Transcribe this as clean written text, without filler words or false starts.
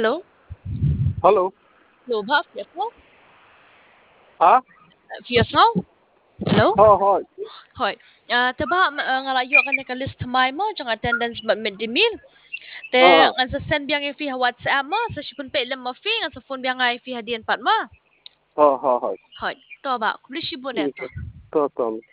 Hello? Hello. Hello ba? Fias mo? Ha? Fias mo? Hello? Hi. Hoy. Taba nga layo ka ni list may mo jang attendance ba medimil. Te Ah, nga sa send biyang ifi ha WhatsApp mo sa shipun pa ilam mo fi nga sa phone biyang nga ifi ha diyan pat mo. hi. Hoy. To ba? Kulishi bo neto. To.